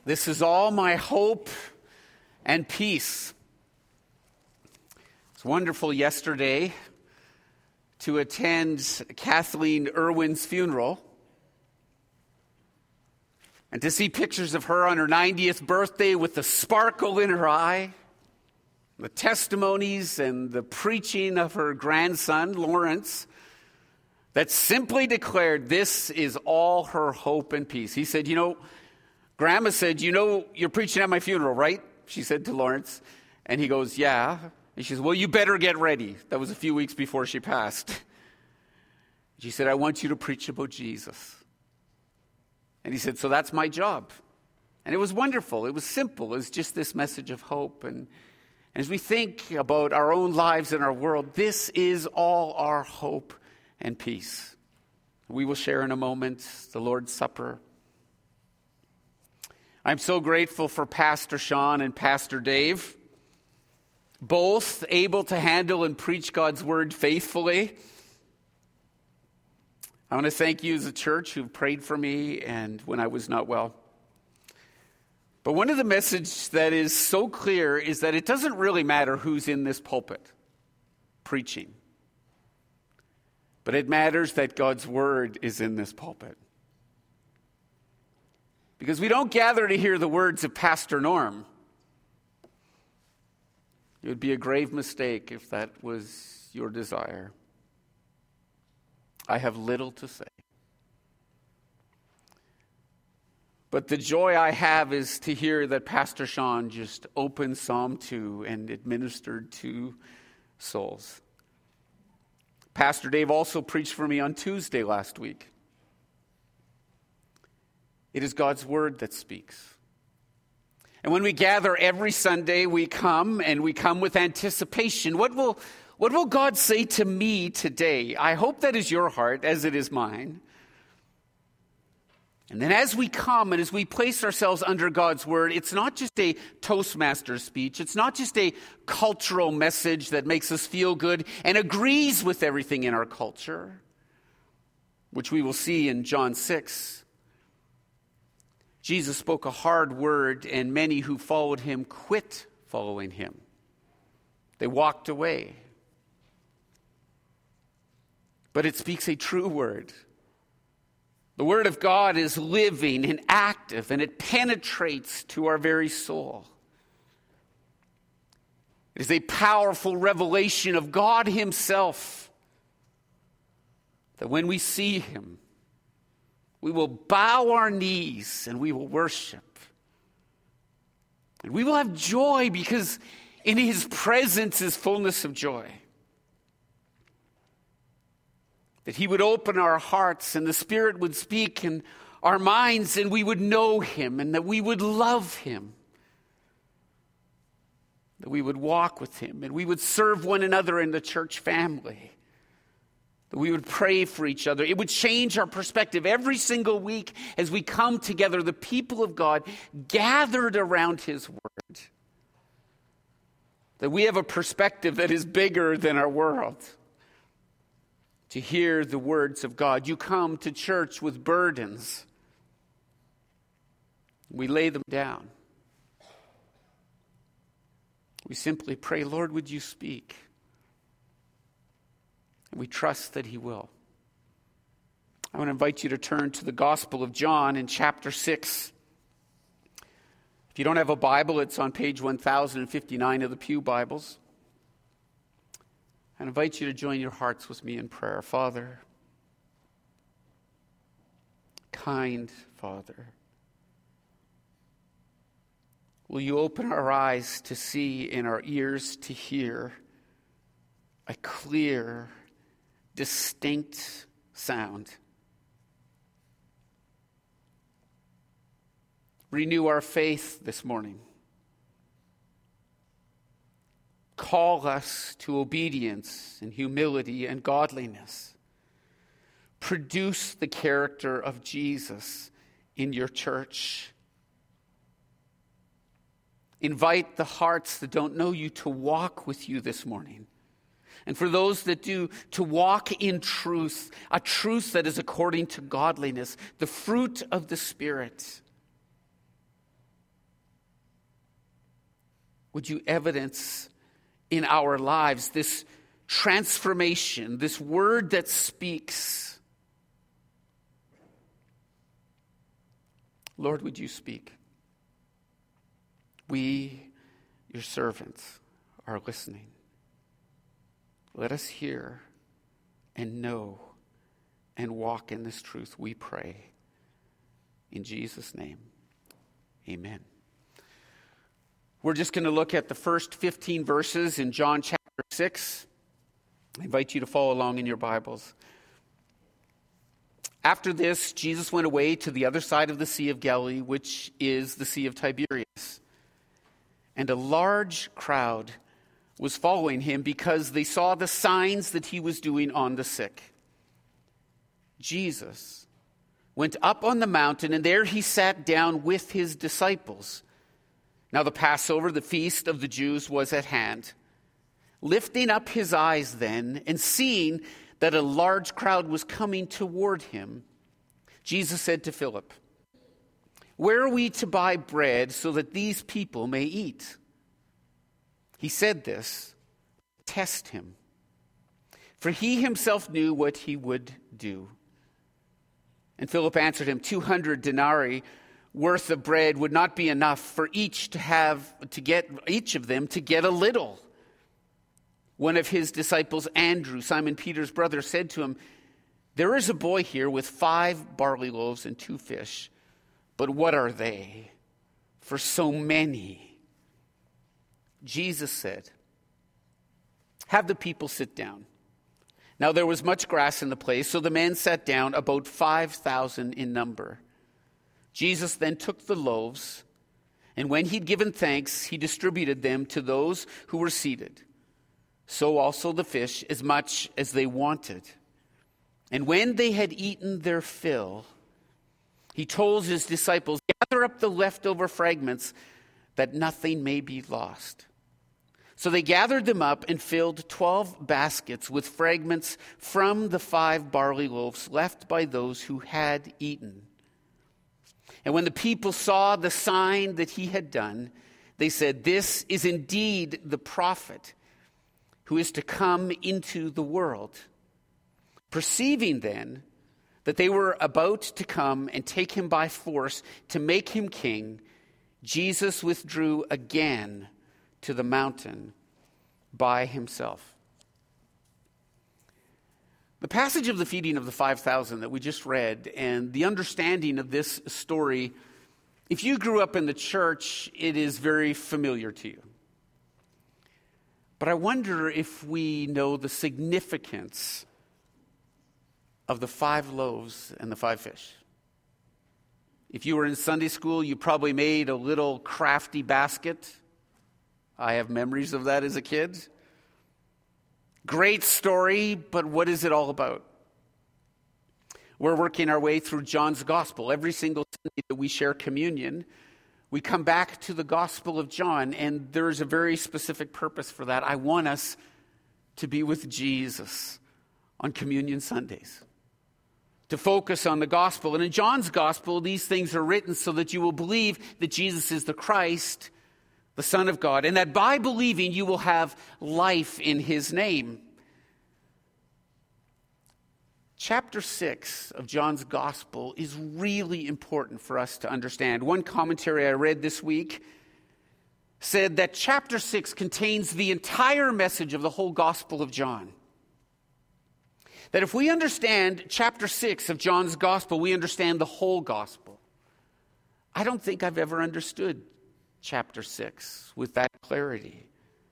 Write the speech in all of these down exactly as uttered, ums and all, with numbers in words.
This is all my hope and peace. It's wonderful yesterday to attend Kathleen Irwin's funeral and to see pictures of her on her ninetieth birthday with the sparkle in her eye, the testimonies and the preaching of her grandson, Lawrence, that simply declared this is all her hope and peace. He said, you know, Grandma said, you know, you're preaching at my funeral, right? She said to Lawrence. And he goes, yeah. And she says, well, you better get ready. That was a few weeks before she passed. She said, I want you to preach about Jesus. And he said, so that's my job. And it was wonderful. It was simple. It was just this message of hope. And as we think about our own lives and our world, this is all our hope and peace. We will share in a moment the Lord's Supper. I'm so grateful for Pastor Sean and Pastor Dave, both able to handle and preach God's word faithfully. I want to thank you as a church who prayed for me and when I was not well. But one of the messages that is so clear is that it doesn't really matter who's in this pulpit preaching. But it matters that God's word is in this pulpit. Because we don't gather to hear the words of Pastor Norm. It would be a grave mistake if that was your desire. I have little to say. But the joy I have is to hear that Pastor Sean just opened Psalm two and administered to souls. Pastor Dave also preached for me on Tuesday last week. It is God's word that speaks. And when we gather every Sunday, we come and we come with anticipation. What will, what will God say to me today? I hope that is your heart as it is mine. And then as we come and as we place ourselves under God's word, it's not just a Toastmaster speech. It's not just a cultural message that makes us feel good and agrees with everything in our culture, which we will see in John six. Jesus spoke a hard word, and many who followed him quit following him. They walked away. But it speaks a true word. The word of God is living and active, and it penetrates to our very soul. It is a powerful revelation of God himself, that when we see him, we will bow our knees and we will worship. And we will have joy because in his presence is fullness of joy. That he would open our hearts and the Spirit would speak in our minds and we would know him and that we would love him. That we would walk with him and we would serve one another in the church family. That we would pray for each other. It would change our perspective every single week as we come together, the people of God, gathered around his word. That we have a perspective that is bigger than our world. To hear the words of God. You come to church with burdens. We lay them down. We simply pray, Lord, would you speak? We trust that he will. I want to invite you to turn to the Gospel of John in chapter six. If you don't have a Bible, it's on page one thousand fifty-nine of the Pew Bibles. I invite you to join your hearts with me in prayer. Father, kind Father, will you open our eyes to see and our ears to hear a clear, distinct sound. Renew our faith this morning. Call us to obedience and humility and godliness. Produce the character of Jesus in your church. Invite the hearts that don't know you to walk with you this morning. And for those that do, to walk in truth, a truth that is according to godliness, the fruit of the Spirit. would you evidence in our lives this transformation, this word that speaks? Lord, would you speak? We, your servants, are listening. Let us hear and know and walk in this truth, we pray. In Jesus' name, amen. We're just going to look at the first fifteen verses in John chapter six. I invite you to follow along in your Bibles. After this, Jesus went away to the other side of the Sea of Galilee, which is the Sea of Tiberias. And a large crowd was following him because they saw the signs that he was doing on the sick. Jesus went up on the mountain, and there he sat down with his disciples. Now the Passover, the feast of the Jews, was at hand. Lifting up his eyes then, and seeing that a large crowd was coming toward him, Jesus said to Philip, "Where are we to buy bread so that these people may eat?" He said this to test him, for he himself knew what he would do. And Philip answered him, two hundred denarii worth of bread would not be enough for each to have, to get, each of them to get a little. One of his disciples, Andrew, Simon Peter's brother, said to him, "There is a boy here with five barley loaves and two fish, but what are they for so many?" Jesus said, "Have the people sit down." Now there was much grass in the place, so the men sat down, about five thousand in number. Jesus then took the loaves, and when he'd given thanks, he distributed them to those who were seated. So also the fish, as much as they wanted. And when they had eaten their fill, he told his disciples, "Gather up the leftover fragments, that nothing may be lost." So they gathered them up and filled twelve baskets with fragments from the five barley loaves left by those who had eaten. And when the people saw the sign that he had done, they said, "This is indeed the prophet who is to come into the world." Perceiving then that they were about to come and take him by force to make him king, Jesus withdrew again to the mountain by himself. The passage of the feeding of the five thousand that we just read and the understanding of this story, if you grew up in the church, it is very familiar to you. But I wonder if we know the significance of the five loaves and the five fish. If you were in Sunday school, you probably made a little crafty basket. I have memories of that as a kid. Great story, but what is it all about? We're working our way through John's Gospel. Every single Sunday that we share communion, we come back to the Gospel of John, and there's a very specific purpose for that. I want us to be with Jesus on Communion Sundays, to focus on the Gospel. And in John's Gospel, these things are written so that you will believe that Jesus is the Christ, the Son of God, and that by believing you will have life in his name. Chapter six of John's Gospel is really important for us to understand. One commentary I read this week said that chapter six contains the entire message of the whole Gospel of John. That if we understand chapter six of John's Gospel, we understand the whole Gospel. I don't think I've ever understood chapter six with that clarity.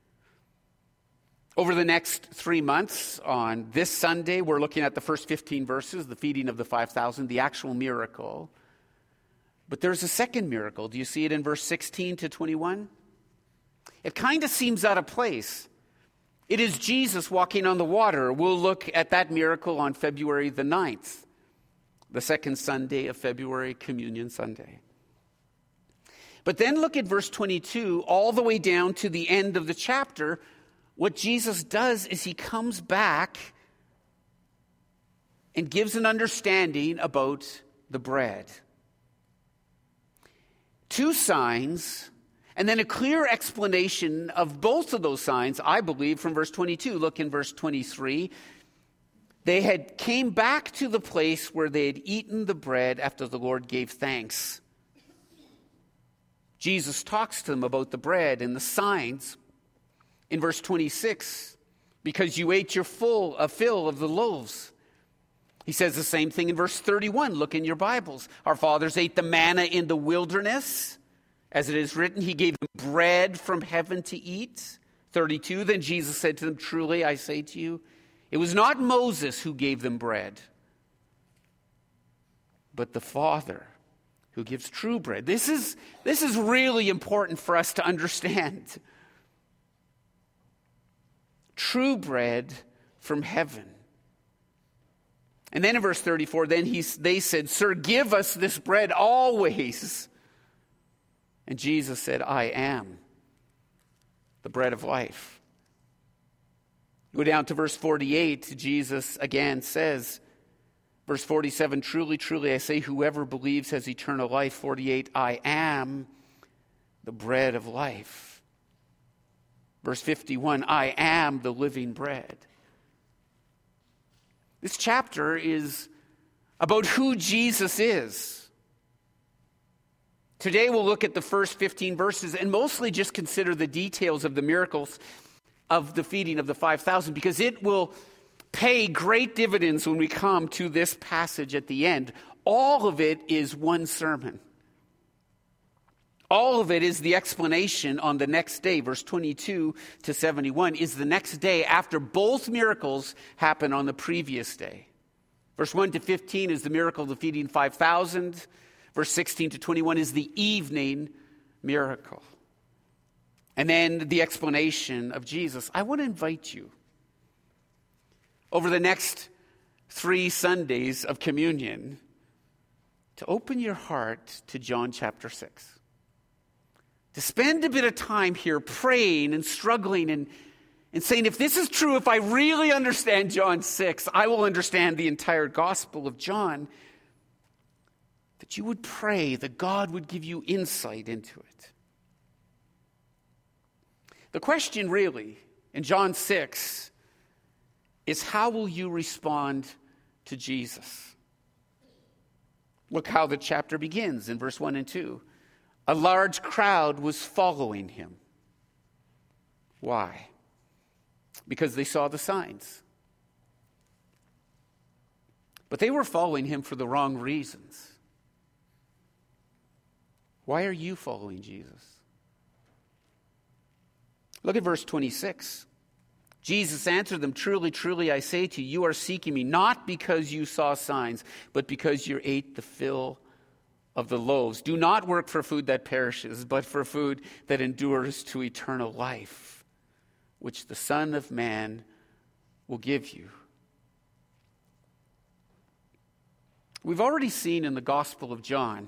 Over the next three months, on this Sunday, we're looking at the first fifteen verses, the feeding of the five thousand, the actual miracle. But there's a second miracle. Do you see it in verse sixteen to twenty-one? It kind of seems out of place. It is Jesus walking on the water. We'll look at that miracle on February the ninth, the second Sunday of February, Communion Sunday. But then look at verse twenty-two, all the way down to the end of the chapter. What Jesus does is he comes back and gives an understanding about the bread. Two signs And then a clear explanation of both of those signs, I believe, from verse twenty-two. Look in verse twenty-three. They had came back to the place where they had eaten the bread after the Lord gave thanks. Jesus talks to them about the bread and the signs in verse twenty-six, because you ate your full a fill of the loaves. He says the same thing in verse thirty-one. Look in your Bibles. Our fathers ate the manna in the wilderness. As it is written, he gave them bread from heaven to eat. thirty-two, then Jesus said to them, truly I say to you, it was not Moses who gave them bread, but the Father who gives true bread. This is, this is really important for us to understand. True bread from heaven. And then in verse thirty-four, then he, they said, Sir, give us this bread always. And Jesus said, I am the bread of life. Go down to verse forty-eight, Jesus again says, verse forty-seven, truly, truly, I say, whoever believes has eternal life. forty-eight, I am the bread of life. Verse fifty-one, I am the living bread. This chapter is about who Jesus is. Today we'll look at the first fifteen verses and mostly just consider the details of the miracles of the feeding of the five thousand, because it will pay great dividends when we come to this passage at the end. All of it is one sermon. All of it is the explanation on the next day. Verse twenty-two to seventy-one is the next day after both miracles happen on the previous day. Verse one to fifteen is the miracle of the feeding five thousand. Verse sixteen to twenty-one is the evening miracle. And then the explanation of Jesus. I want to invite you over the next three Sundays of communion to open your heart to John chapter six. To spend a bit of time here praying and struggling and, and saying, if this is true, if I really understand John six, I will understand the entire Gospel of John. That you would pray that God would give you insight into it. The question really in John six is, how will you respond to Jesus? Look how the chapter begins in verse one and two. A large crowd was following him. Why? Because they saw the signs. But they were following him for the wrong reasons. Why are you following Jesus? Look at verse twenty-six. Jesus answered them, truly, truly, I say to you, you are seeking me, not because you saw signs, but because you ate the fill of the loaves. Do not work for food that perishes, but for food that endures to eternal life, which the Son of Man will give you. We've already seen in the Gospel of John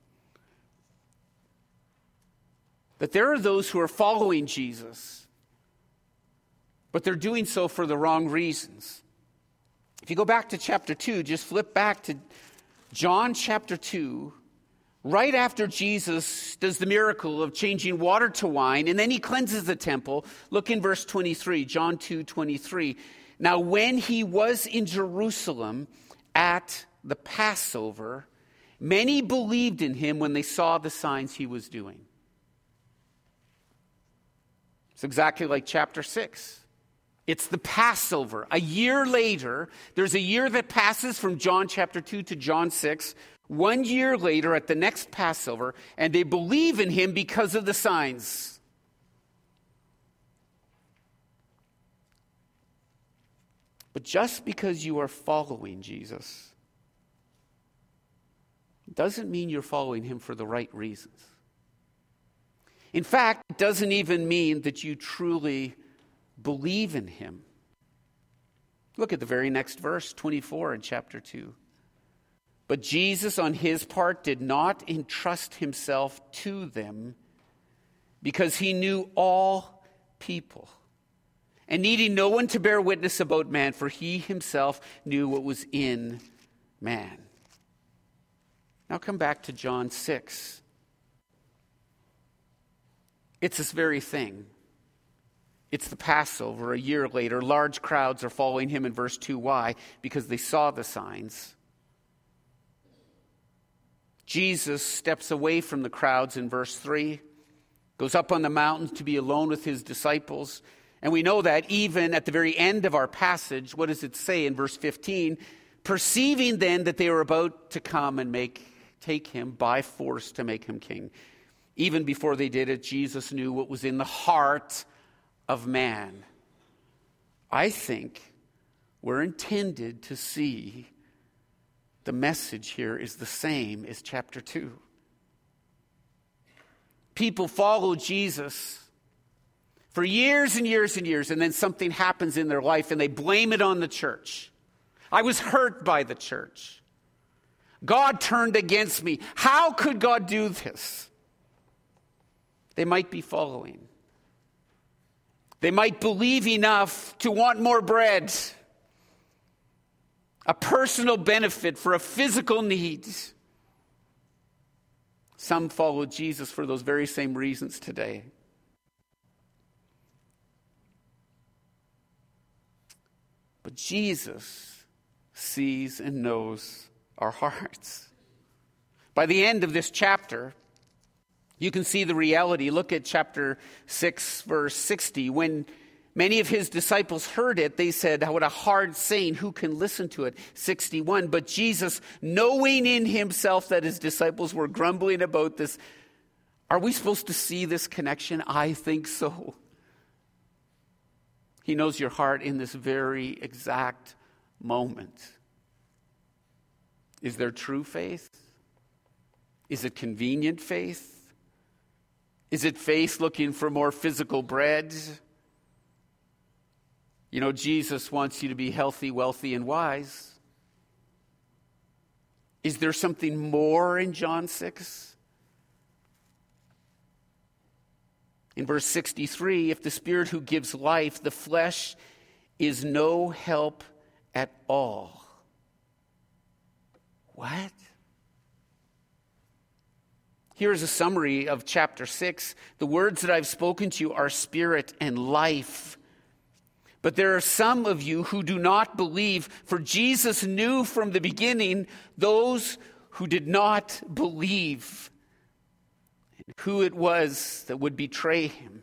that there are those who are following Jesus, but they're doing so for the wrong reasons. If you go back to chapter two, just flip back to John chapter two, right after Jesus does the miracle of changing water to wine, and then he cleanses the temple. Look in verse twenty-three, John two twenty-three. Now when he was in Jerusalem at the Passover, many believed in him when they saw the signs he was doing. It's exactly like chapter six. It's the Passover. A year later, there's a year that passes from John chapter two to John six. One year later at the next Passover, and they believe in him because of the signs. But just because you are following Jesus doesn't mean you're following him for the right reasons. In fact, it doesn't even mean that you truly believe in him. Look at the very next verse, twenty-four in chapter two. But Jesus, on his part, did not entrust himself to them because he knew all people, and needing no one to bear witness about man, for he himself knew what was in man. Now come back to John six. It's this very thing. It's the Passover. A year later, large crowds are following him in verse two. Why? Because they saw the signs. Jesus steps away from the crowds in verse three, goes up on the mountain to be alone with his disciples. And we know that even at the very end of our passage, what does it say in verse fifteen? Perceiving then that they were about to come and make take him by force to make him king. Even before they did it, Jesus knew what was in the heart of man. I think we're intended to see the message here is the same as chapter two. People follow Jesus for years and years and years, and then something happens in their life and they blame it on the church. I was hurt by the church. God turned against me. How could God do this? They might be following. They might believe enough to want more bread, a personal benefit for a physical need. Some follow Jesus for those very same reasons today. But Jesus sees and knows our hearts. By the end of this chapter, you can see the reality. Look at chapter six, verse sixty. When many of his disciples heard it, they said, what a hard saying, who can listen to it? sixty-one. But Jesus, knowing in himself that his disciples were grumbling about this, are we supposed to see this connection? I think so. He knows your heart in this very exact moment. Is there true faith? Is it convenient faith? Is it faith looking for more physical bread? You know, Jesus wants you to be healthy, wealthy, and wise. Is there something more in John six? In verse sixty-three, if the Spirit who gives life, the flesh is no help at all. What? Here's a summary of chapter six. The words that I've spoken to you are spirit and life. But there are some of you who do not believe, for Jesus knew from the beginning those who did not believe, and who it was that would betray him.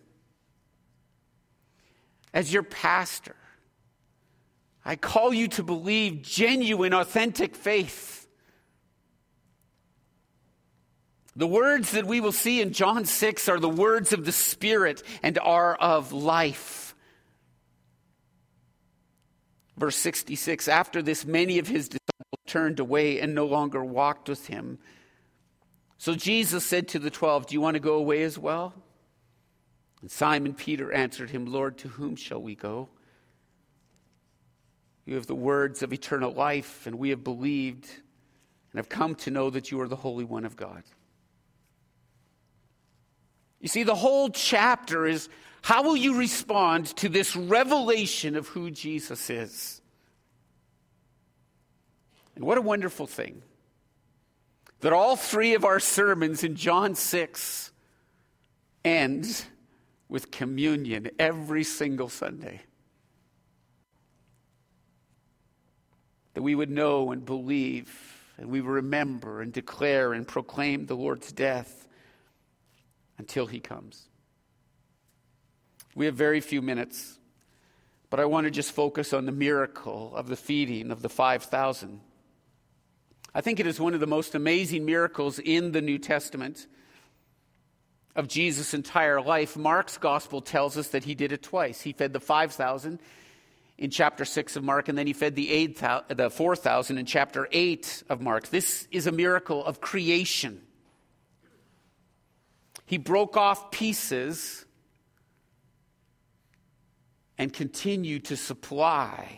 As your pastor, I call you to believe genuine, authentic faith. The words that we will see in John six are the words of the Spirit and are of life. Verse sixty-six, after this, many of his disciples turned away and no longer walked with him. So Jesus said to the twelve, do you want to go away as well? And Simon Peter answered him, Lord, to whom shall we go? You have the words of eternal life, and we have believed and have come to know that you are the Holy One of God. You see, the whole chapter is, how will you respond to this revelation of who Jesus is? And what a wonderful thing that all three of our sermons in John six end with communion every single Sunday. That we would know and believe, and we would remember and declare and proclaim the Lord's death until he comes. We have very few minutes, but I want to just focus on the miracle of the feeding of the five thousand. I think it is one of the most amazing miracles in the New Testament of Jesus' entire life. Mark's gospel tells us that he did it twice. He fed the five thousand in chapter six of Mark, and then he fed the eight, the four thousand in chapter eight of Mark. This is a miracle of creation. He broke off pieces and continued to supply.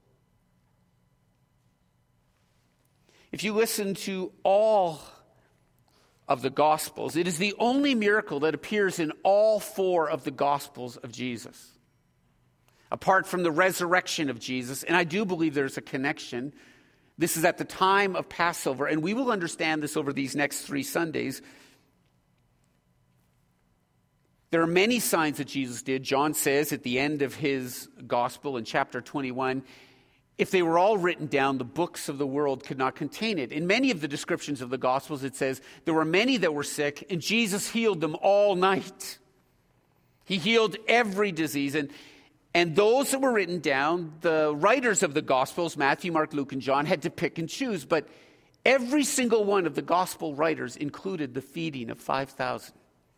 If you listen to all of the Gospels, it is the only miracle that appears in all four of the Gospels of Jesus. Apart from the resurrection of Jesus, and I do believe there's a connection. This is at the time of Passover, and we will understand this over these next three Sundays. There are many signs that Jesus did. John says at the end of his gospel in chapter twenty-one, if they were all written down, the books of the world could not contain it. In many of the descriptions of the Gospels, it says there were many that were sick, and Jesus healed them all night. He healed every disease. And, and those that were written down, the writers of the Gospels, Matthew, Mark, Luke, and John, had to pick and choose. But every single one of the Gospel writers included the feeding of five thousand.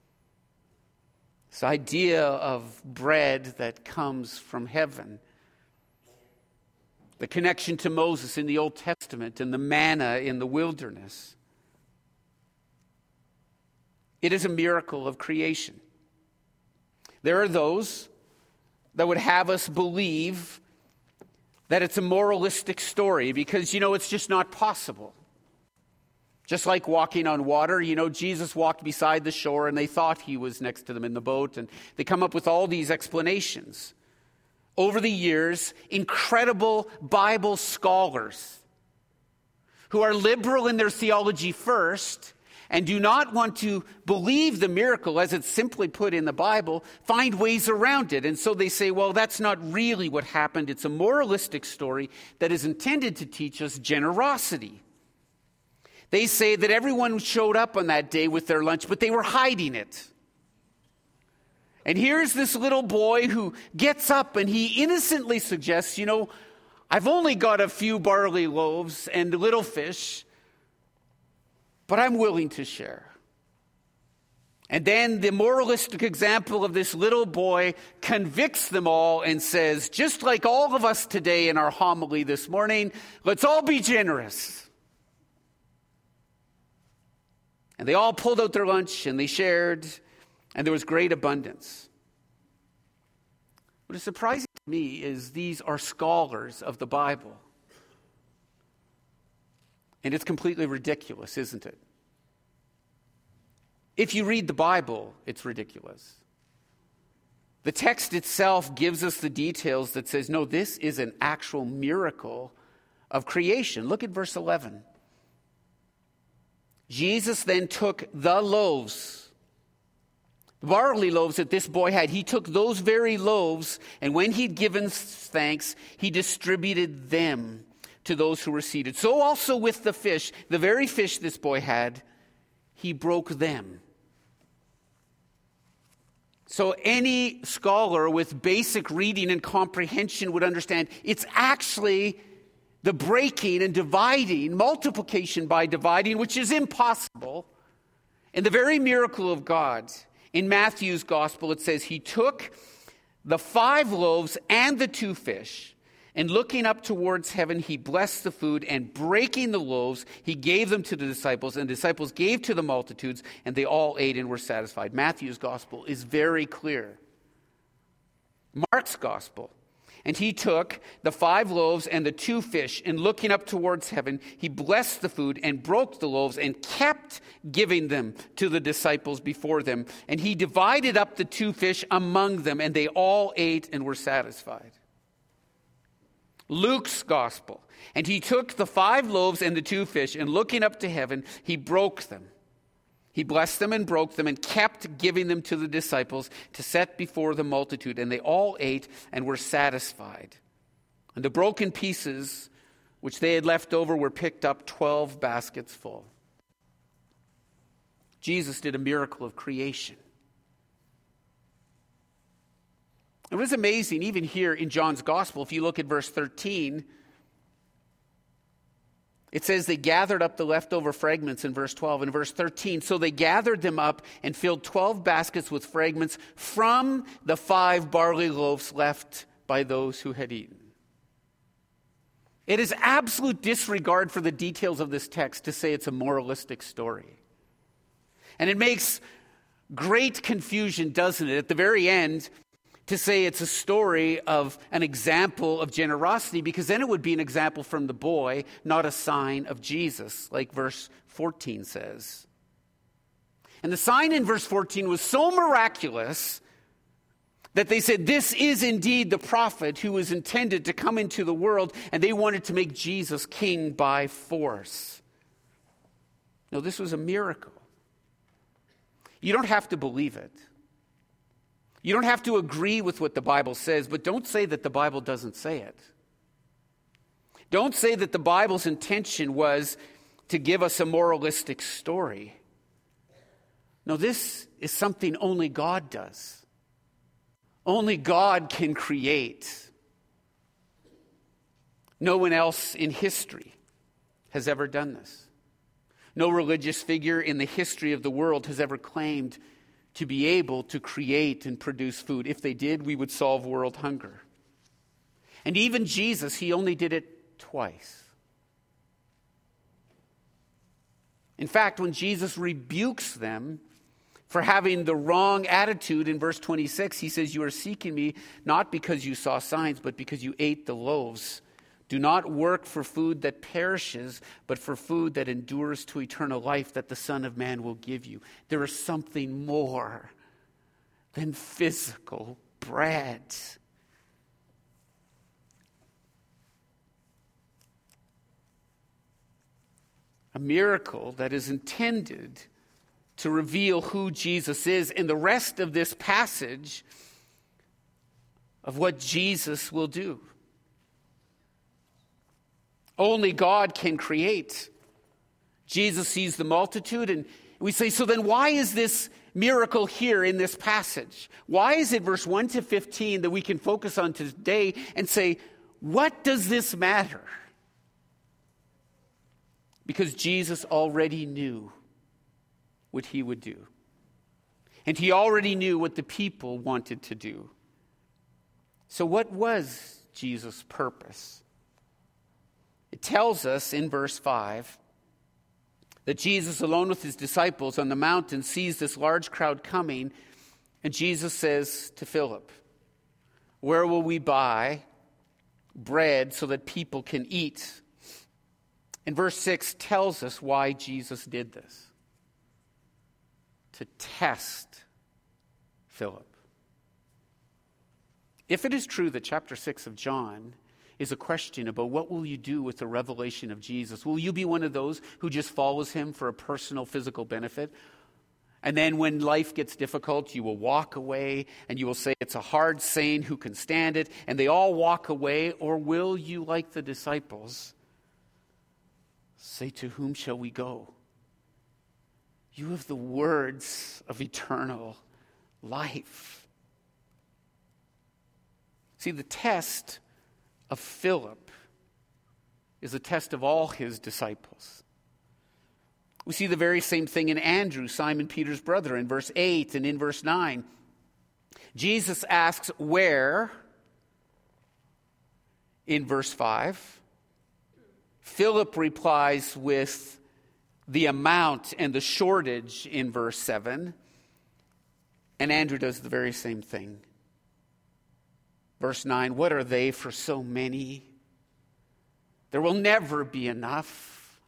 This idea of bread that comes from heaven. The connection to Moses in the Old Testament and the manna in the wilderness. It is a miracle of creation. There are those that would have us believe that it's a moralistic story because, you know, it's just not possible. Just like walking on water, you know, Jesus walked beside the shore and they thought he was next to them in the boat, and they come up with all these explanations. Over the years, incredible Bible scholars who are liberal in their theology first and do not want to believe the miracle as it's simply put in the Bible, find ways around it. And so they say, well, that's not really what happened. It's a moralistic story that is intended to teach us generosity. They say that everyone showed up on that day with their lunch, but they were hiding it. And here's this little boy who gets up and he innocently suggests, you know, I've only got a few barley loaves and little fish, but I'm willing to share. And then the moralistic example of this little boy convicts them all and says, just like all of us today in our homily this morning, let's all be generous. And they all pulled out their lunch and they shared, and there was great abundance. What is surprising to me is these are scholars of the Bible. And it's completely ridiculous, isn't it? If you read the Bible, it's ridiculous. The text itself gives us the details that says, no, this is an actual miracle of creation. Look at verse eleven. Jesus then took the loaves, the barley loaves that this boy had. He took those very loaves, and when he'd given thanks, he distributed them to those who were seated. So also with the fish, the very fish this boy had, he broke them. So any scholar with basic reading and comprehension would understand it's actually the breaking and dividing, multiplication by dividing, which is impossible. And the very miracle of God, in Matthew's gospel, it says he took the five loaves and the two fish, and looking up towards heaven, he blessed the food, and breaking the loaves, he gave them to the disciples, and the disciples gave to the multitudes, and they all ate and were satisfied. Matthew's gospel is very clear. Mark's gospel, and he took the five loaves and the two fish, and looking up towards heaven, he blessed the food and broke the loaves and kept giving them to the disciples before them. And he divided up the two fish among them, and they all ate and were satisfied. Luke's gospel, and he took the five loaves and the two fish, and looking up to heaven, he broke them. He blessed them and broke them and kept giving them to the disciples to set before the multitude. And they all ate and were satisfied. And the broken pieces which they had left over were picked up, twelve baskets full. Jesus did a miracle of creation. It was amazing, even here in John's gospel, if you look at verse thirteen, it says they gathered up the leftover fragments in verse twelve. In verse thirteen, so they gathered them up and filled twelve baskets with fragments from the five barley loaves left by those who had eaten. It is absolute disregard for the details of this text to say it's a moralistic story. And it makes great confusion, doesn't it? At the very end, to say it's a story of an example of generosity, because then it would be an example from the boy, not a sign of Jesus, like verse fourteen says. And the sign in verse fourteen was so miraculous that they said, this is indeed the prophet who was intended to come into the world, and they wanted to make Jesus king by force. No, this was a miracle. You don't have to believe it. You don't have to agree with what the Bible says, but don't say that the Bible doesn't say it. Don't say that the Bible's intention was to give us a moralistic story. No, this is something only God does. Only God can create. No one else in history has ever done this. No religious figure in the history of the world has ever claimed to be able to create and produce food. If they did, we would solve world hunger. And even Jesus, he only did it twice. In fact, when Jesus rebukes them for having the wrong attitude in verse twenty-six, he says, "You are seeking me not because you saw signs, but because you ate the loaves. Do not work for food that perishes, but for food that endures to eternal life, that the Son of Man will give you." There is something more than physical bread. A miracle that is intended to reveal who Jesus is, and the rest of this passage of what Jesus will do. Only God can create. Jesus sees the multitude, and we say, so then why is this miracle here in this passage? Why is it verse one to fifteen that we can focus on today and say, what does this matter? Because Jesus already knew what he would do. And he already knew what the people wanted to do. So what was Jesus' purpose? It tells us in verse five that Jesus, alone with his disciples on the mountain, sees this large crowd coming, and Jesus says to Philip, "Where will we buy bread so that people can eat?" And verse six tells us why Jesus did this. To test Philip. If it is true that chapter six of John is a question about what will you do with the revelation of Jesus, will you be one of those who just follows him for a personal physical benefit? And then when life gets difficult, you will walk away and you will say, it's a hard saying, who can stand it? And they all walk away. Or will you, like the disciples, say, to whom shall we go? You have the words of eternal life. See, the test of Philip is a test of all his disciples. We see the very same thing in Andrew, Simon Peter's brother, in verse eight and in verse nine. Jesus asks where in verse five. Philip replies with the amount and the shortage in verse seven. And Andrew does the very same thing. Verse nine, what are they for so many? There will never be enough.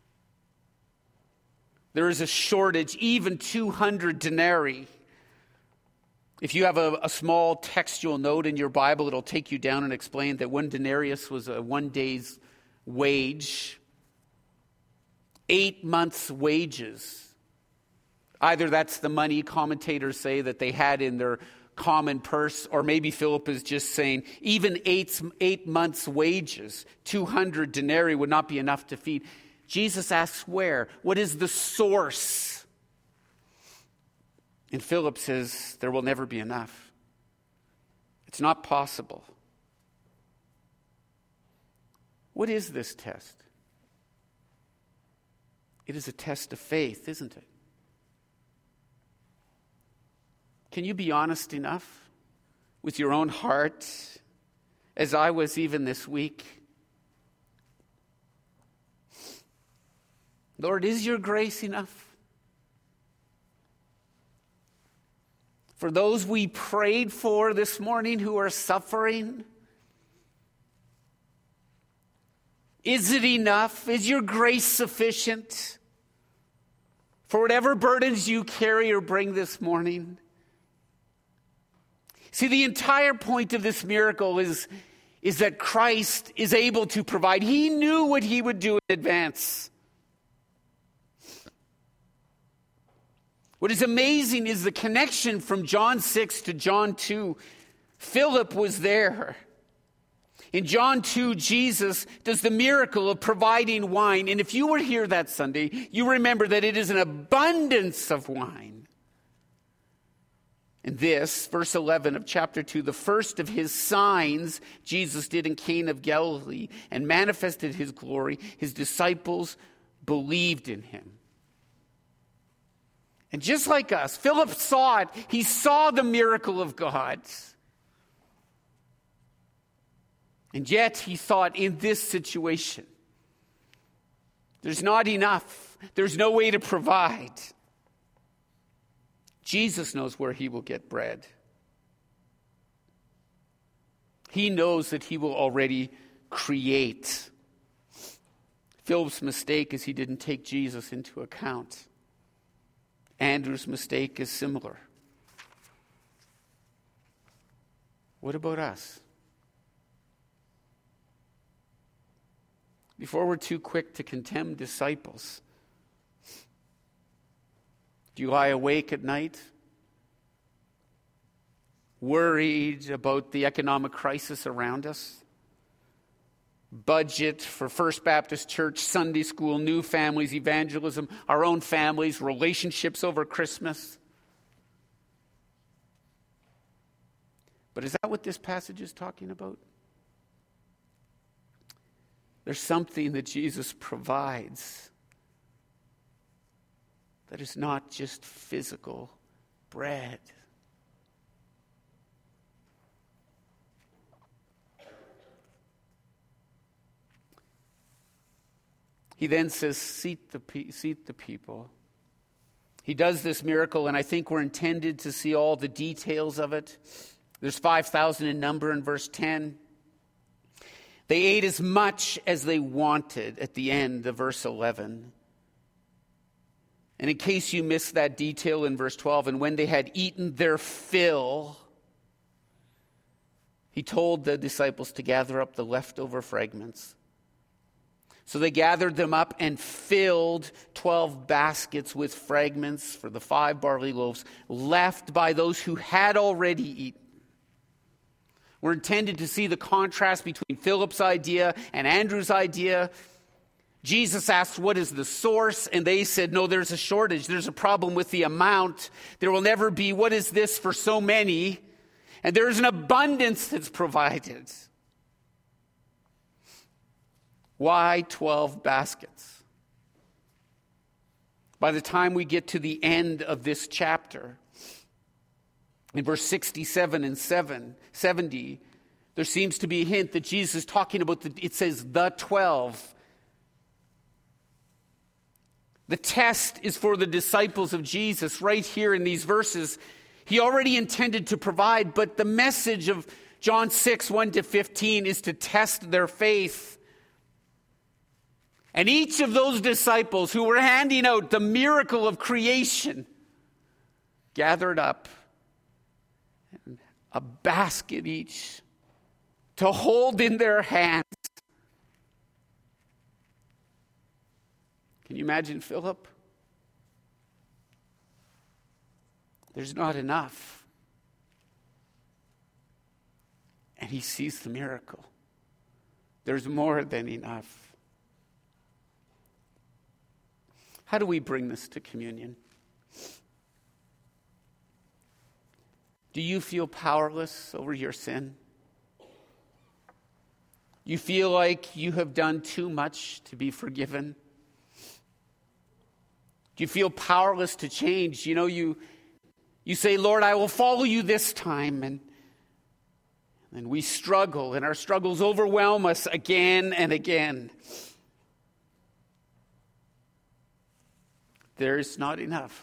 There is a shortage, even two hundred denarii. If you have a, a small textual note in your Bible, it'll take you down and explain that one denarius was a one day's wage. Eight months' wages. Either that's the money commentators say that they had in their common purse, or maybe Philip is just saying even eight, eight months' wages, two hundred denarii would not be enough to feed. Jesus asks where? What is the source? And Philip says there will never be enough. It's not possible. What is this test? It is a test of faith, isn't it? Can you be honest enough with your own heart, as I was even this week? Lord, is your grace enough? For those we prayed for this morning who are suffering, is it enough? Is your grace sufficient for whatever burdens you carry or bring this morning? See, the entire point of this miracle is, is that Christ is able to provide. He knew what he would do in advance. What is amazing is the connection from John six to John two. Philip was there. In John two, Jesus does the miracle of providing wine. And if you were here that Sunday, you remember that it is an abundance of wine. And this, verse eleven of chapter two, the first of his signs Jesus did in Cana of Galilee and manifested his glory, his disciples believed in him. And just like us, Philip saw it. He saw the miracle of God. And yet he thought, in this situation, there's not enough. There's no way to provide. Jesus knows where he will get bread. He knows that he will already create. Philip's mistake is he didn't take Jesus into account. Andrew's mistake is similar. What about us? Before we're too quick to condemn disciples, do you lie awake at night, worried about the economic crisis around us? Budget for First Baptist Church, Sunday school, new families, evangelism, our own families, relationships over Christmas. But is that what this passage is talking about? There's something that Jesus provides that is not just physical bread. He then says, seat the, pe- seat the people. He does this miracle, and I think we're intended to see all the details of it. There's five thousand in number in verse ten. They ate as much as they wanted at the end of verse eleven. And in case you missed that detail in verse twelve, and when they had eaten their fill, he told the disciples to gather up the leftover fragments. So they gathered them up and filled twelve baskets with fragments for the five barley loaves left by those who had already eaten. We're intended to see the contrast between Philip's idea and Andrew's idea. Jesus asked, what is the source? And they said, no, there's a shortage. There's a problem with the amount. There will never be, what is this for so many? And there's an abundance that's provided. Why twelve baskets? By the time we get to the end of this chapter, in verse sixty-seven and seventy, there seems to be a hint that Jesus is talking about, the, it says the twelve. The test is for the disciples of Jesus right here in these verses. He already intended to provide, but the message of John six, one to fifteen is to test their faith. And each of those disciples who were handing out the miracle of creation gathered up a basket each to hold in their hands. Can you imagine Philip? There's not enough. And he sees the miracle. There's more than enough. How do we bring this to communion? Do you feel powerless over your sin? You feel like you have done too much to be forgiven? Do you feel powerless to change? You know, you you say, Lord, I will follow you this time. And, and we struggle, and our struggles overwhelm us again and again. There's not enough.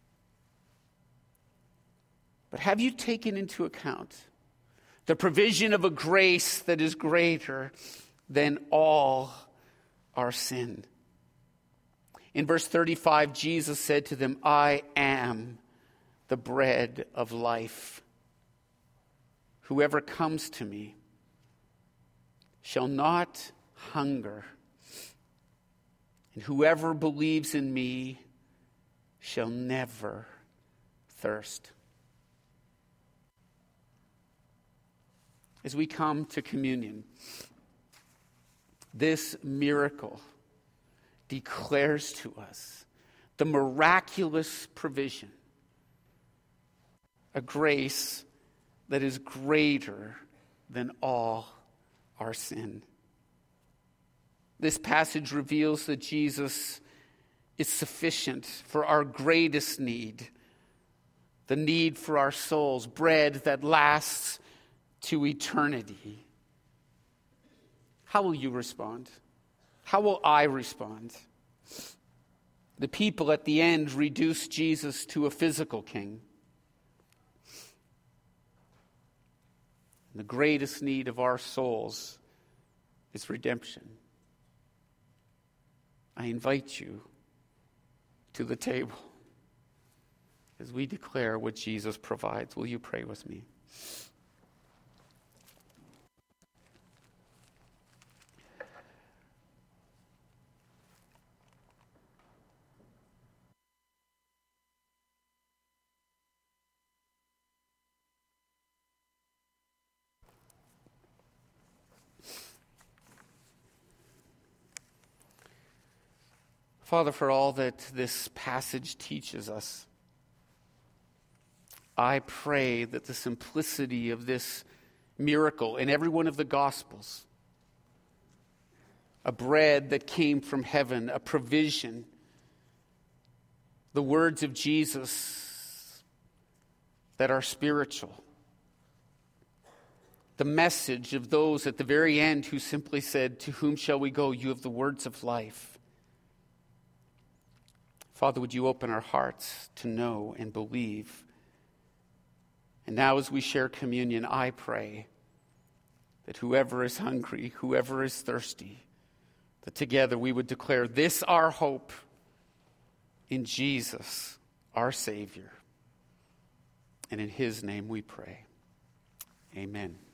But have you taken into account the provision of a grace that is greater than all our sin? In verse thirty-five, Jesus said to them, I am the bread of life. Whoever comes to me shall not hunger, and whoever believes in me shall never thirst. As we come to communion, this miracle declares to us the miraculous provision, a grace that is greater than all our sin. This passage reveals that Jesus is sufficient for our greatest need, the need for our souls, bread that lasts to eternity. How will you respond? How will I respond? The people at the end reduced Jesus to a physical king. The greatest need of our souls is redemption. I invite you to the table as we declare what Jesus provides. Will you pray with me? Father, for all that this passage teaches us, I pray that the simplicity of this miracle in every one of the Gospels, a bread that came from heaven, a provision, the words of Jesus that are spiritual, the message of those at the very end who simply said, "To whom shall we go? You have the words of life." Father, would you open our hearts to know and believe? And now as we share communion, I pray that whoever is hungry, whoever is thirsty, that together we would declare this our hope in Jesus, our Savior. And in his name we pray. Amen.